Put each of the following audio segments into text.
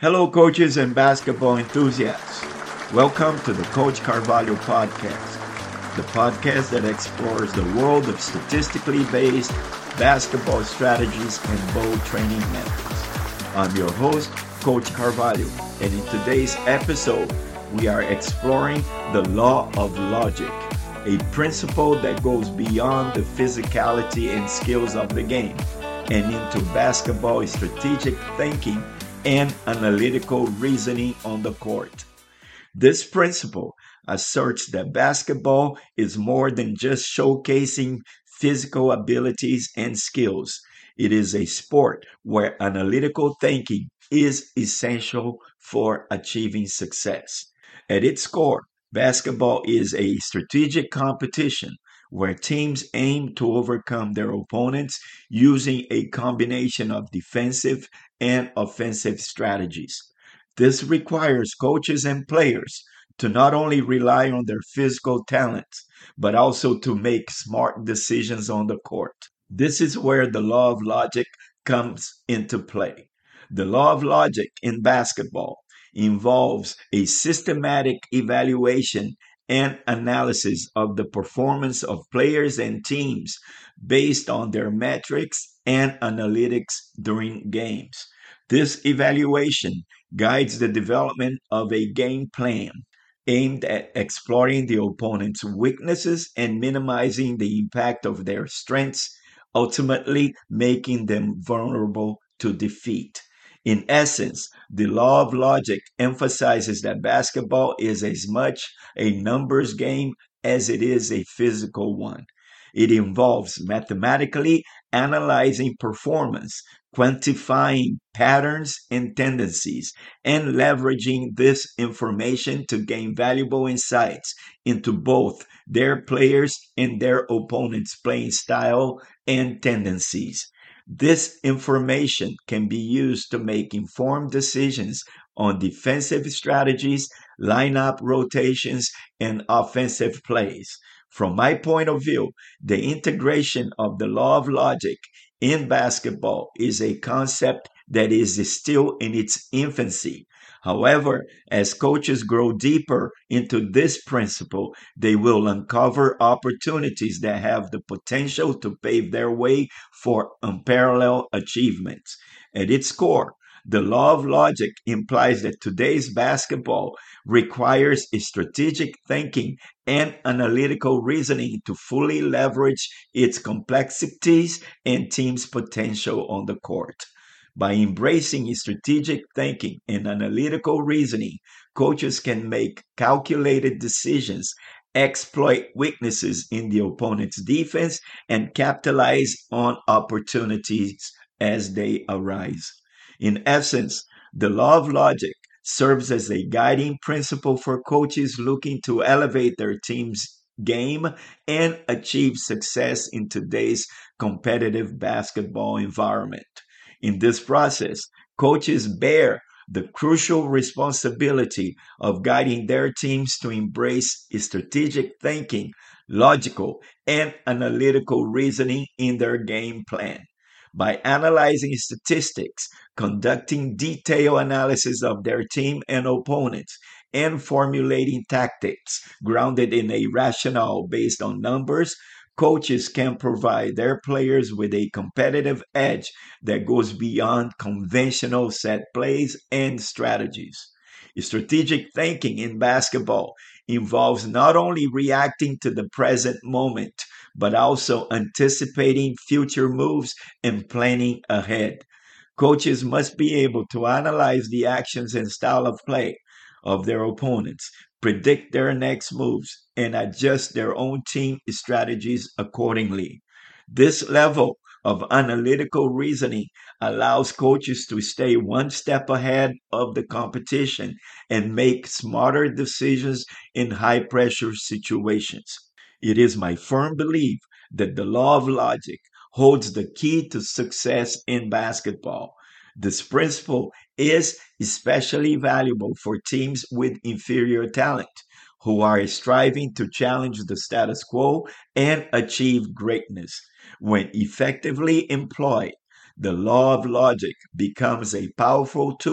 Hello, coaches and basketball enthusiasts. Welcome to the Coach Carvalho podcast, the podcast that explores the world of statistically based basketball strategies and ball training methods. I'm your host, Coach Carvalho, and in today's episode, we are exploring the law of logic, a principle that goes beyond the physicality and skills of the game and into basketball strategic thinking and analytical reasoning on the court. This principle asserts that basketball is more than just showcasing physical abilities and skills. It is a sport where analytical thinking is essential for achieving success. At its core, basketball is a strategic competition where teams aim to overcome their opponents using a combination of defensive and offensive strategies. This requires coaches and players to not only rely on their physical talents, but also to make smart decisions on the court. This is where the law of logic comes into play. The law of logic in basketball involves a systematic evaluation and analysis of the performance of players and teams based on their metrics and analytics during games. This evaluation guides the development of a game plan aimed at exploring the opponent's weaknesses and minimizing the impact of their strengths, ultimately making them vulnerable to defeat. In essence, the law of logic emphasizes that basketball is as much a numbers game as it is a physical one. It involves mathematically analyzing performance, quantifying patterns and tendencies, and leveraging this information to gain valuable insights into both their players and their opponent's playing style and tendencies. This information can be used to make informed decisions on defensive strategies, lineup rotations, and offensive plays. From my point of view, the integration of the law of logic in basketball is a concept that is still in its infancy. However, as coaches grow deeper into this principle, they will uncover opportunities that have the potential to pave their way for unparalleled achievements. At its core, the law of logic implies that today's basketball requires strategic thinking and analytical reasoning to fully leverage its complexities and team's potential on the court. By embracing strategic thinking and analytical reasoning, coaches can make calculated decisions, exploit weaknesses in the opponent's defense, and capitalize on opportunities as they arise. In essence, the law of logic serves as a guiding principle for coaches looking to elevate their team's game and achieve success in today's competitive basketball environment. In this process, coaches bear the crucial responsibility of guiding their teams to embrace strategic thinking, logical, and analytical reasoning in their game plan. By analyzing statistics, conducting detailed analysis of their team and opponents, and formulating tactics grounded in a rationale based on numbers, coaches can provide their players with a competitive edge that goes beyond conventional set plays and strategies. Strategic thinking in basketball involves not only reacting to the present moment, but also anticipating future moves and planning ahead. Coaches must be able to analyze the actions and style of play of their opponents, predict their next moves, and adjust their own team strategies accordingly. This level of analytical reasoning allows coaches to stay one step ahead of the competition and make smarter decisions in high pressure situations. It is my firm belief that the law of logic holds the key to success in basketball. This principle is especially valuable for teams with inferior talent who are striving to challenge the status quo and achieve greatness. When effectively employed, the law of logic becomes a powerful tool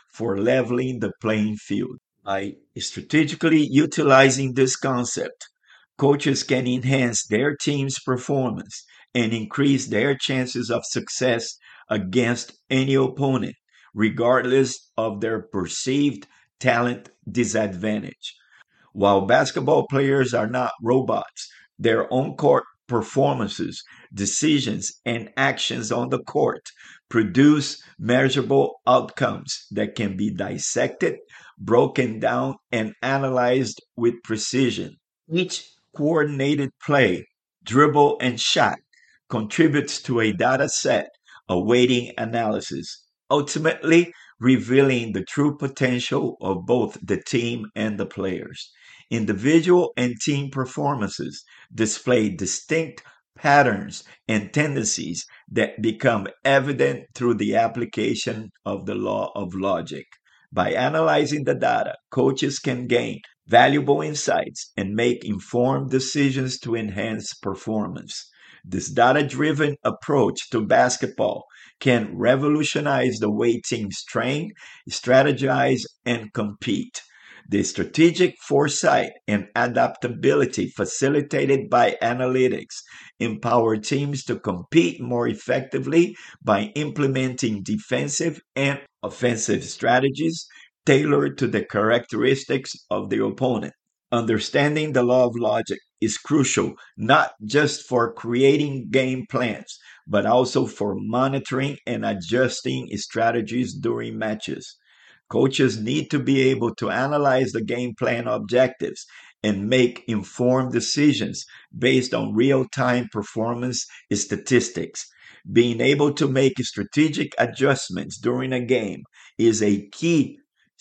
for leveling the playing field. By strategically utilizing this concept, coaches can enhance their team's performance and increase their chances of success against any opponent, regardless of their perceived talent disadvantage. While basketball players are not robots, their on court performances, decisions, and actions on the court produce measurable outcomes that can be dissected, broken down, and analyzed with precision. Each coordinated play, dribble, and shot contributes to a data set awaiting analysis, ultimately revealing the true potential of both the team and the players. Individual and team performances display distinct patterns and tendencies that become evident through the application of the law of logic. By analyzing the data, coaches can gain valuable insights and make informed decisions to enhance performance. This data driven approach to basketball can revolutionize the way teams train, strategize, and compete. The strategic foresight and adaptability facilitated by analytics empower teams to compete more effectively by implementing defensive and offensive strategies tailored to the characteristics of the opponent. Understanding the law of logic is crucial not just for creating game plans, but also for monitoring and adjusting strategies during matches. Coaches need to be able to analyze the game plan objectives and make informed decisions based on real time performance statistics. Being able to make strategic adjustments during a game is a key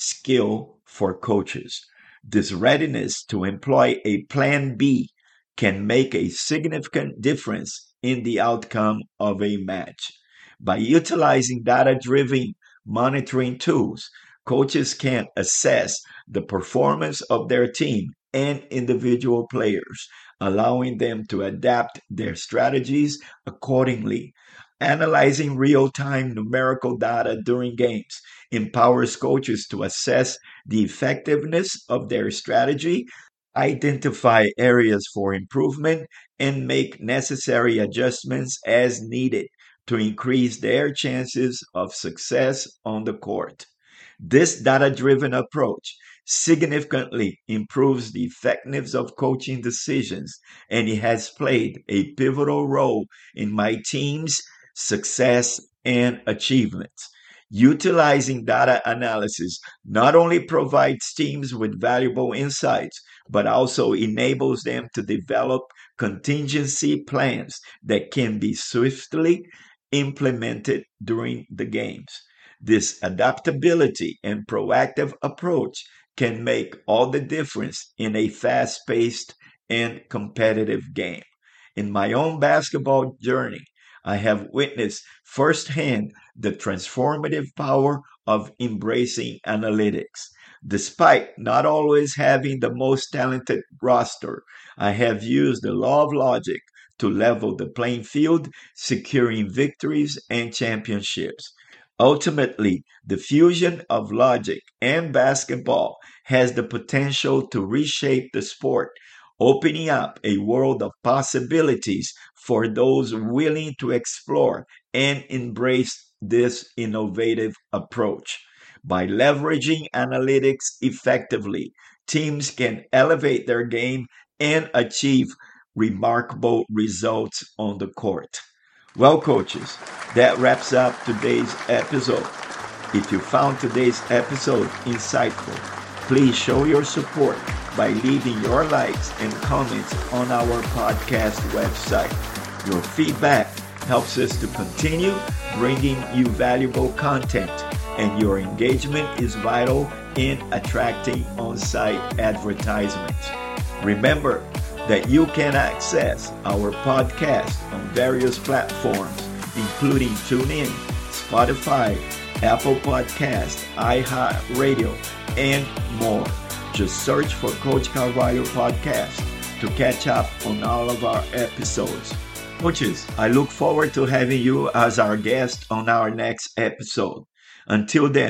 skill for coaches. This readiness to employ a plan B can make a significant difference in the outcome of a match. By utilizing data driven monitoring tools, coaches can assess the performance of their team and individual players, allowing them to adapt their strategies accordingly. Analyzing real time numerical data during games empowers coaches to assess the effectiveness of their strategy, identify areas for improvement, and make necessary adjustments as needed to increase their chances of success on the court. This data driven approach significantly improves the effectiveness of coaching decisions, and it has played a pivotal role in my team's success and achievements. Utilizing data analysis not only provides teams with valuable insights, but also enables them to develop contingency plans that can be swiftly implemented during the games. This adaptability and proactive approach can make all the difference in a fast paced and competitive game. In my own basketball journey, I have witnessed firsthand the transformative power of embracing analytics. Despite not always having the most talented roster, I have used the law of logic to level the playing field, securing victories and championships. Ultimately, the fusion of logic and basketball has the potential to reshape the sport, opening up a world of possibilities for those willing to explore and embrace this innovative approach. By leveraging analytics effectively, teams can elevate their game and achieve remarkable results on the court. Well, coaches, that wraps up today's episode. If you found today's episode insightful, please show your support by leaving your likes and comments on our podcast website. Your feedback helps us to continue bringing you valuable content, and your engagement is vital in attracting on-site advertisements. Remember that you can access our podcast on various platforms, including TuneIn, Spotify, Apple Podcast, iHeartRadio, and more. Just search for Coach Carvalho Podcast to catch up on all of our episodes. Coaches, I look forward to having you as our guest on our next episode. Until then,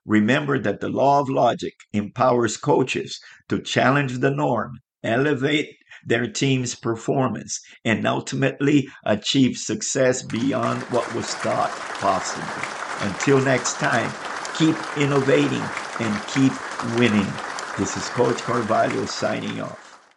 Remember that the law of logic empowers coaches to challenge the norm, elevate their team's performance, and ultimately achieve success beyond what was thought possible. Until next time, keep innovating and keep winning. This is Coach Carvalho signing off.